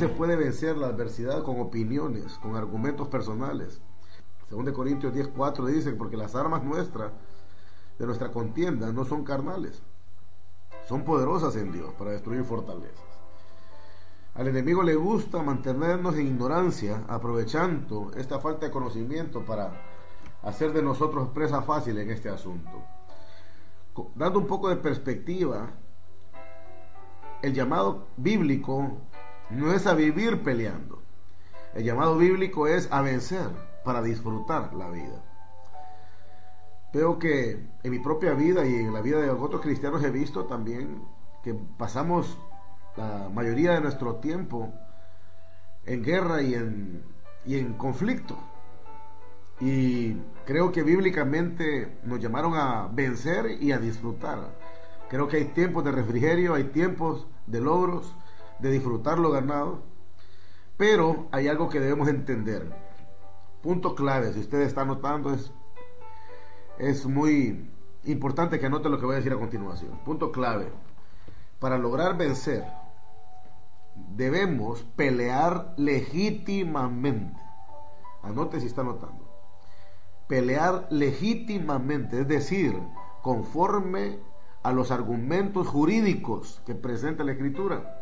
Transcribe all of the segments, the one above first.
se puede vencer la adversidad con opiniones, con argumentos personales. 2 Corintios 10:4 dice, porque las armas nuestras, de nuestra contienda, no son carnales, son poderosas en Dios para destruir fortalezas. Al enemigo le gusta mantenernos en ignorancia, aprovechando esta falta de conocimiento para hacer de nosotros presa fácil en este asunto. Dando un poco de perspectiva, el llamado bíblico no es a vivir peleando. El llamado bíblico es a vencer para disfrutar la vida. Veo que en mi propia vida y en la vida de otros cristianos he visto también que pasamos la mayoría de nuestro tiempo en guerra y en conflicto. Y creo que bíblicamente nos llamaron a vencer y a disfrutar. Creo que hay tiempos de refrigerio, hay tiempos de logros, de disfrutar lo ganado. Pero hay algo que debemos entender. Punto clave, si usted está anotando, es muy importante que anote lo que voy a decir a continuación. Punto clave. Para lograr vencer, debemos pelear legítimamente. Anote si está anotando. Pelear legítimamente, es decir, conforme a los argumentos jurídicos que presenta la Escritura.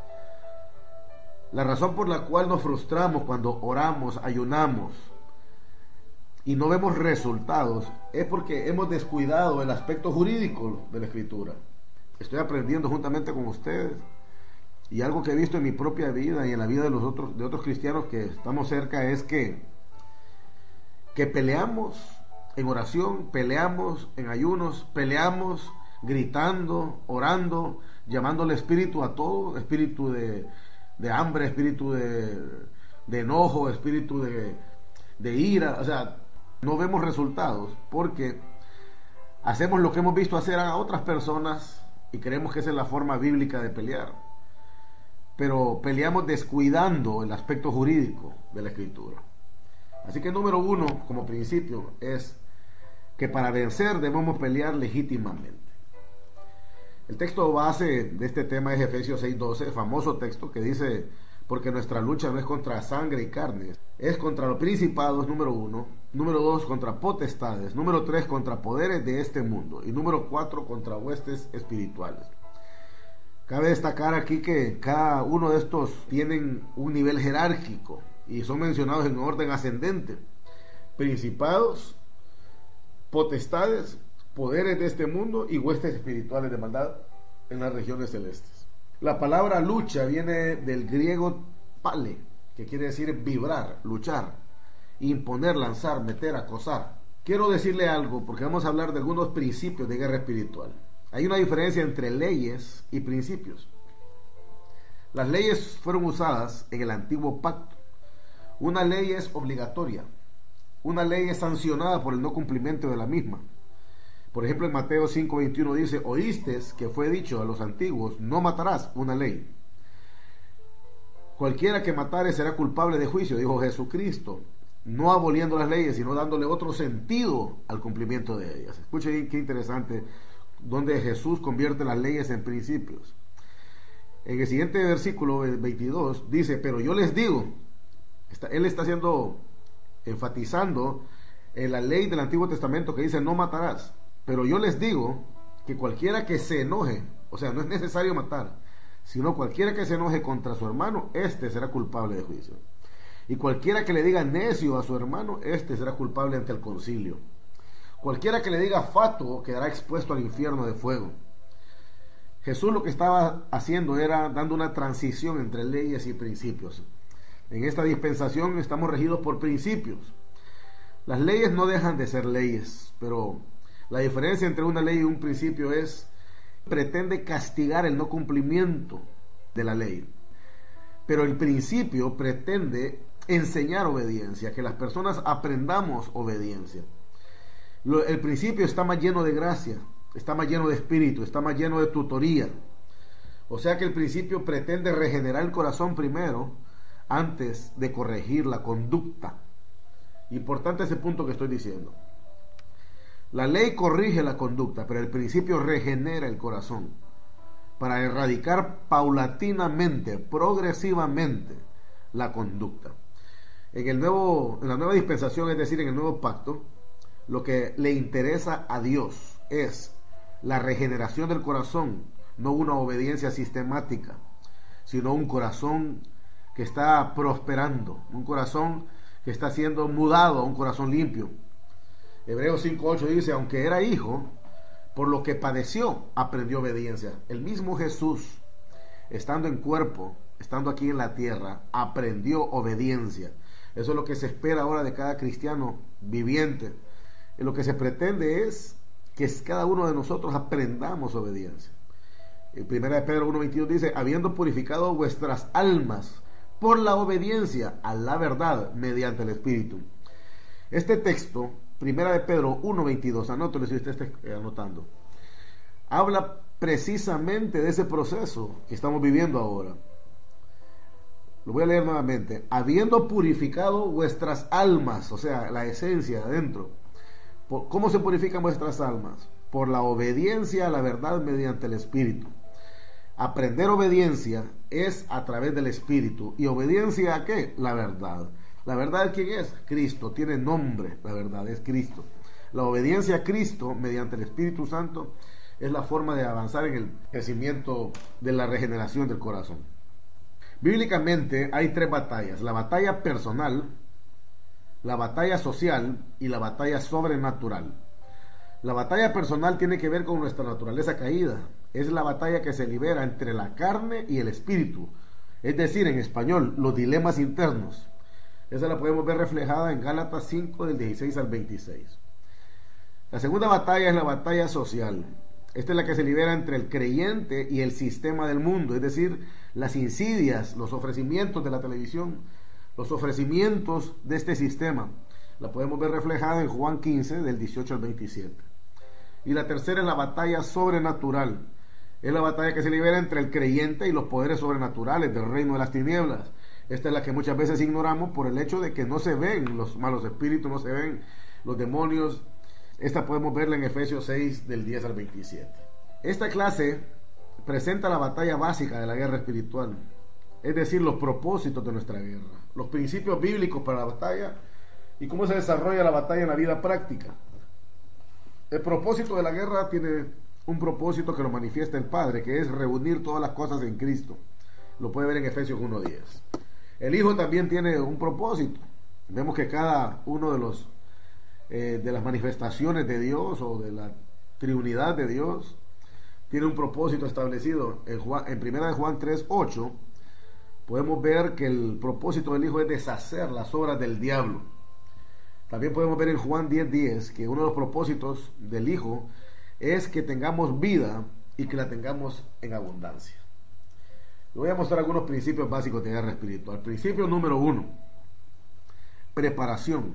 La razón por la cual nos frustramos cuando oramos, ayunamos y no vemos resultados es porque hemos descuidado el aspecto jurídico de la Escritura. Estoy aprendiendo juntamente con ustedes, y algo que he visto en mi propia vida y en la vida de otros cristianos que estamos cerca es que peleamos en oración, peleamos en ayunos, peleamos gritando, orando, llamando al espíritu a todo, espíritu de hambre, espíritu de enojo, espíritu de ira. O sea, no vemos resultados porque hacemos lo que hemos visto hacer a otras personas y creemos que esa es la forma bíblica de pelear, pero peleamos descuidando el aspecto jurídico de la Escritura. Así que número 1, como principio, es que para vencer debemos pelear legítimamente. El texto base de este tema es Efesios 6:12, famoso texto que dice, porque nuestra lucha no es contra sangre y carne, es contra los principados, número 1, número 2, contra potestades, número 3, contra poderes de este mundo, y número 4, contra huestes espirituales. Cabe destacar aquí que cada uno de estos tienen un nivel jerárquico y son mencionados en orden ascendente: principados, potestades, poderes de este mundo y huestes espirituales de maldad en las regiones celestes. La palabra lucha viene del griego pale, que quiere decir vibrar, luchar, imponer, lanzar, meter, acosar. Quiero decirle algo porque vamos a hablar de algunos principios de guerra espiritual. Hay una diferencia entre leyes y principios. Las leyes fueron usadas en el antiguo pacto. Una ley es obligatoria. Una ley es sancionada por el no cumplimiento de la misma. Por ejemplo, en Mateo 5:21 dice, oíste que fue dicho a los antiguos, no matarás, una ley. Cualquiera que matare será culpable de juicio, dijo Jesucristo, no aboliendo las leyes, sino dándole otro sentido al cumplimiento de ellas. Escuchen qué interesante, donde Jesús convierte las leyes en principios. En el siguiente versículo 22 dice, pero yo les digo, él está enfatizando en la ley del Antiguo Testamento que dice no matarás, pero yo les digo que cualquiera que se enoje, o sea, no es necesario matar, sino cualquiera que se enoje contra su hermano, éste será culpable de juicio. Y cualquiera que le diga necio a su hermano, éste será culpable ante el concilio. Cualquiera que le diga fatuo quedará expuesto al infierno de fuego. Jesús lo que estaba haciendo era dando una transición entre leyes y principios. En esta dispensación estamos regidos por principios. Las leyes no dejan de ser leyes, pero la diferencia entre una ley y un principio es pretende castigar el no cumplimiento de la ley. Pero el principio pretende enseñar obediencia, que las personas aprendamos obediencia. El principio está más lleno de gracia, está más lleno de espíritu, está más lleno de tutoría. O sea que el principio pretende regenerar el corazón primero, antes de corregir la conducta. Importante ese punto que estoy diciendo. La ley corrige la conducta, pero el principio regenera el corazón. para erradicar paulatinamente, progresivamente, la conducta. En la nueva dispensación, es decir, en el nuevo pacto, lo que le interesa a Dios es la regeneración del corazón, no una obediencia sistemática, sino un corazón que está prosperando, un corazón que está siendo mudado a un corazón limpio. Hebreos 5:8 dice, aunque era hijo, por lo que padeció, aprendió obediencia. El mismo Jesús, estando en cuerpo, estando aquí en la tierra, aprendió obediencia. Eso es lo que se espera ahora de cada cristiano viviente. Y lo que se pretende es que cada uno de nosotros aprendamos obediencia. En 1 Pedro 1:22 dice, habiendo purificado vuestras almas por la obediencia a la verdad mediante el Espíritu. Este texto, 1 Pedro 1:22, anótelo si usted está anotando, habla precisamente de ese proceso que estamos viviendo ahora. Lo voy a leer nuevamente. Habiendo purificado vuestras almas, o sea, la esencia adentro. ¿Cómo se purifican vuestras almas? Por la obediencia a la verdad mediante el Espíritu. Aprender obediencia es a través del Espíritu. ¿Y obediencia a qué? La verdad. ¿La verdad quién es? Cristo. Tiene nombre, la verdad es Cristo. La obediencia a Cristo mediante el Espíritu Santo es la forma de avanzar en el crecimiento de la regeneración del corazón. Bíblicamente hay tres batallas: la batalla personal, la batalla social y la batalla sobrenatural. La batalla personal tiene que ver con nuestra naturaleza caída. Es la batalla que se libera entre la carne y el espíritu, es decir, en español, los dilemas internos. Esa la podemos ver reflejada en Gálatas 5 del 16 al 26. La segunda batalla es la batalla social. Esta es la que se libera entre el creyente y el sistema del mundo, es decir, las insidias, los ofrecimientos de la televisión, los ofrecimientos de este sistema. La podemos ver reflejada en Juan 15 del 18 al 27. Y la tercera es la batalla sobrenatural. Es la batalla que se libera entre el creyente y los poderes sobrenaturales del reino de las tinieblas. Esta es la que muchas veces ignoramos por el hecho de que no se ven los malos espíritus, no se ven los demonios. Esta podemos verla en Efesios 6 del 10 al 27. Esta clase presenta la batalla básica de la guerra espiritual, es decir, los propósitos de nuestra guerra, los principios bíblicos para la batalla y cómo se desarrolla la batalla en la vida práctica. El propósito de la guerra tiene un propósito que lo manifiesta el Padre, que es reunir todas las cosas en Cristo. Lo puede ver en Efesios 1:10. El Hijo también tiene un propósito. Vemos que cada uno de las manifestaciones de Dios o de la Trinidad de Dios tiene un propósito establecido. En 1 Juan 3:8 podemos ver que el propósito del Hijo es deshacer las obras del diablo. También podemos ver en Juan 10:10 que uno de los propósitos del Hijo es que tengamos vida y que la tengamos en abundancia. Le voy a mostrar algunos principios básicos de guerra espiritual. Principio número 1: preparación.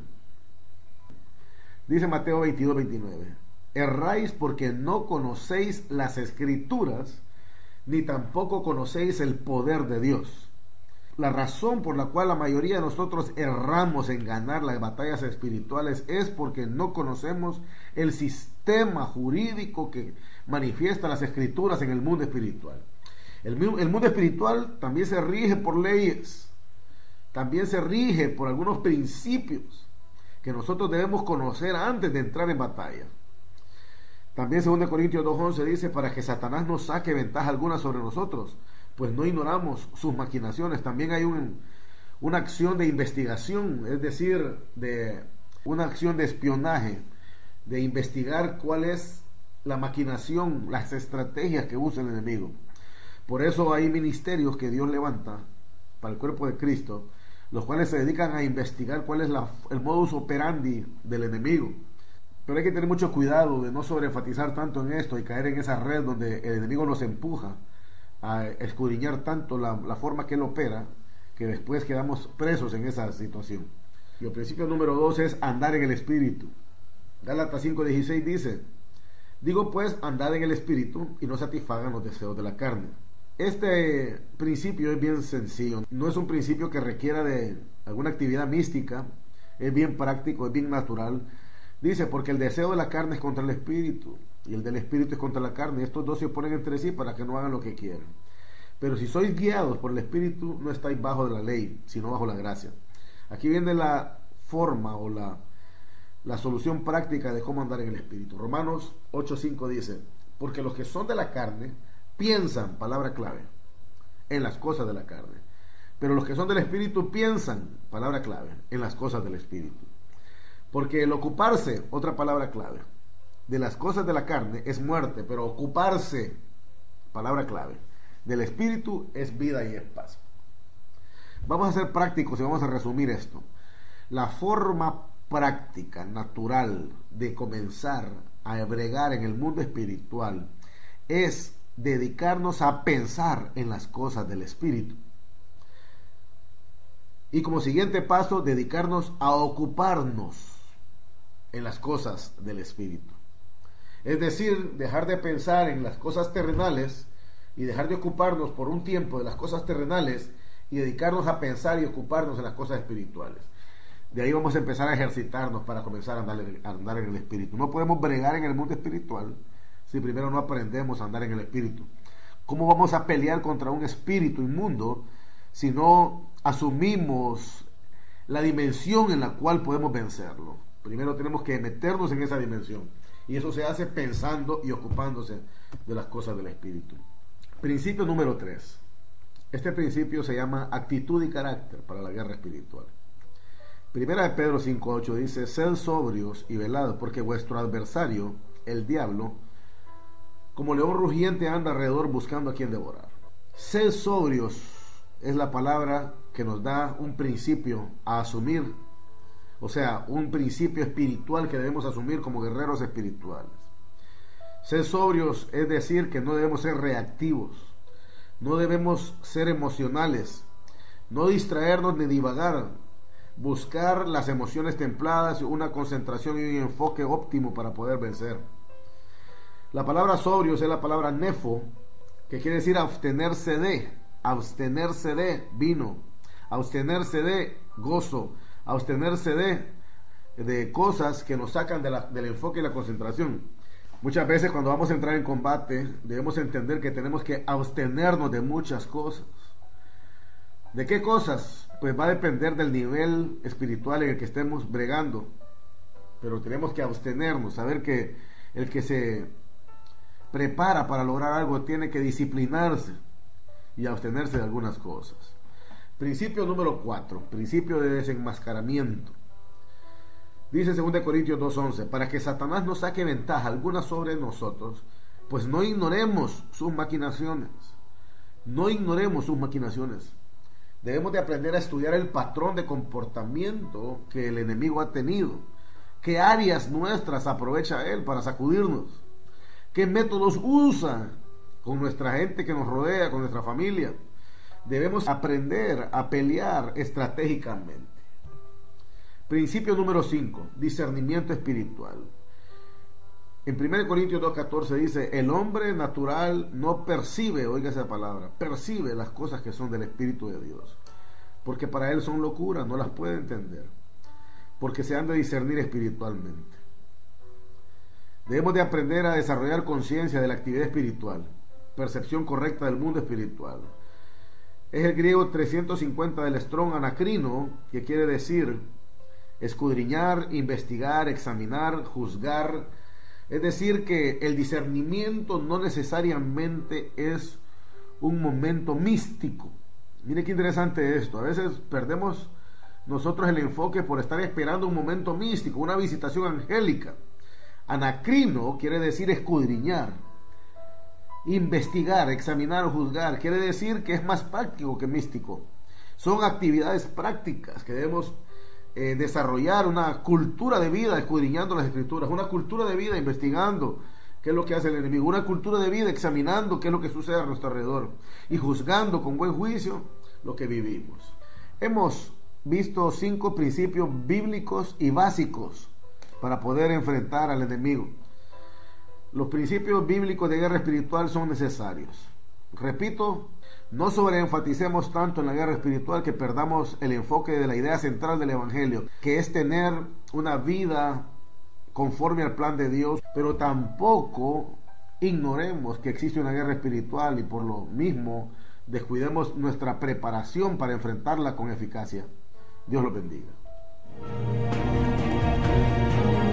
Dice Mateo 22:29: erráis porque no conocéis las Escrituras, ni tampoco conocéis el poder de Dios. La razón por la cual la mayoría de nosotros erramos en ganar las batallas espirituales es porque no conocemos el sistema jurídico que manifiesta las Escrituras en el mundo espiritual. El mundo espiritual también se rige por leyes, también se rige por algunos principios que nosotros debemos conocer antes de entrar en batalla. También 2 Corintios 2:11 dice: para que Satanás no saque ventaja alguna sobre nosotros, pues no ignoramos sus maquinaciones. También hay una acción de investigación, es decir, una acción de espionaje, de investigar cuál es la maquinación, las estrategias que usa el enemigo. Por eso hay ministerios que Dios levanta para el cuerpo de Cristo, los cuales se dedican a investigar cuál es el modus operandi del enemigo. Pero hay que tener mucho cuidado de no sobreenfatizar tanto en esto y caer en esa red donde el enemigo nos empuja a escudriñar tanto la forma que él opera, que después quedamos presos en esa situación. Y el principio número 2 es andar en el Espíritu. Gálatas 5:16 dice: digo pues, andad en el Espíritu y no satisfagan los deseos de la carne. Este principio es bien sencillo, no es un principio que requiera de alguna actividad mística, es bien práctico, es bien natural. Dice: porque el deseo de la carne es contra el Espíritu y el del espíritu es contra la carne. Y estos dos se oponen entre sí para que no hagan lo que quieren. Pero si sois guiados por el espíritu, no estáis bajo de la ley, sino bajo la gracia. Aquí viene la forma o la solución práctica de cómo andar en el espíritu. Romanos 8:5 dice: porque los que son de la carne piensan, palabra clave, en las cosas de la carne. Pero los que son del espíritu piensan, palabra clave, en las cosas del espíritu. Porque el ocuparse, otra palabra clave, de las cosas de la carne es muerte, pero ocuparse, palabra clave, del espíritu es vida y es paz. Vamos a ser prácticos y vamos a resumir esto. La forma práctica, natural, de comenzar a bregar en el mundo espiritual es dedicarnos a pensar en las cosas del espíritu. Y como siguiente paso, dedicarnos a ocuparnos en las cosas del espíritu. Es decir, dejar de pensar en las cosas terrenales y dejar de ocuparnos por un tiempo de las cosas terrenales y dedicarnos a pensar y ocuparnos en las cosas espirituales. De ahí vamos a empezar a ejercitarnos para comenzar a andar en el espíritu. No podemos bregar en el mundo espiritual si primero no aprendemos a andar en el espíritu. ¿Cómo vamos a pelear contra un espíritu inmundo si no asumimos la dimensión en la cual podemos vencerlo? Primero tenemos que meternos en esa dimensión, y eso se hace pensando y ocupándose de las cosas del espíritu. Principio número 3. Este principio se llama actitud y carácter para la guerra espiritual. Primera de Pedro 5:8 dice: sed sobrios y velados, porque vuestro adversario, el diablo, como león rugiente anda alrededor buscando a quien devorar. Sed sobrios es la palabra que nos da un principio a asumir, o sea, un principio espiritual que debemos asumir como guerreros espirituales. Ser sobrios es decir que no debemos ser reactivos, no debemos ser emocionales, no distraernos ni divagar, buscar las emociones templadas, una concentración y un enfoque óptimo para poder vencer. La palabra sobrios es la palabra nefo, que quiere decir abstenerse de vino, abstenerse de gozo, abstenerse de cosas que nos sacan del enfoque y la concentración. Muchas veces cuando vamos a entrar en combate debemos entender que tenemos que abstenernos de muchas cosas. ¿De qué cosas? Pues va a depender del nivel espiritual en el que estemos bregando, pero tenemos que abstenernos, saber que el que se prepara para lograr algo tiene que disciplinarse y abstenerse de algunas cosas. Principio número 4, principio de desenmascaramiento. Dice 2 Corintios 2:11: para que Satanás no saque ventaja alguna sobre nosotros, pues no ignoremos sus maquinaciones. No ignoremos sus maquinaciones. Debemos de aprender a estudiar el patrón de comportamiento que el enemigo ha tenido. ¿Qué áreas nuestras aprovecha él para sacudirnos? ¿Qué métodos usa con nuestra gente que nos rodea, con nuestra familia? Debemos aprender a pelear estratégicamente. Principio número 5, discernimiento espiritual. En 1 Corintios 2:14 dice: el hombre natural no percibe, oiga esa palabra, percibe las cosas que son del Espíritu de Dios, porque para él son locura, no las puede entender, porque se han de discernir espiritualmente. Debemos de aprender a desarrollar conciencia de la actividad espiritual, percepción correcta del mundo espiritual. Es el griego 350 del Strong Anacrino, que quiere decir escudriñar, investigar, examinar, juzgar. Es decir, que el discernimiento no necesariamente es un momento místico. Mire qué interesante esto. A veces perdemos nosotros el enfoque por estar esperando un momento místico, una visitación angélica. Anacrino quiere decir escudriñar, investigar, examinar o juzgar. Quiere decir que es más práctico que místico. Son actividades prácticas que debemos desarrollar, una cultura de vida escudriñando las escrituras, una cultura de vida investigando qué es lo que hace el enemigo, una cultura de vida examinando qué es lo que sucede a nuestro alrededor y juzgando con buen juicio lo que vivimos. Hemos visto 5 principios bíblicos y básicos para poder enfrentar al enemigo. Los principios bíblicos de guerra espiritual son necesarios. Repito, no sobreenfaticemos tanto en la guerra espiritual que perdamos el enfoque de la idea central del Evangelio, que es tener una vida conforme al plan de Dios, pero tampoco ignoremos que existe una guerra espiritual y por lo mismo descuidemos nuestra preparación para enfrentarla con eficacia. Dios los bendiga.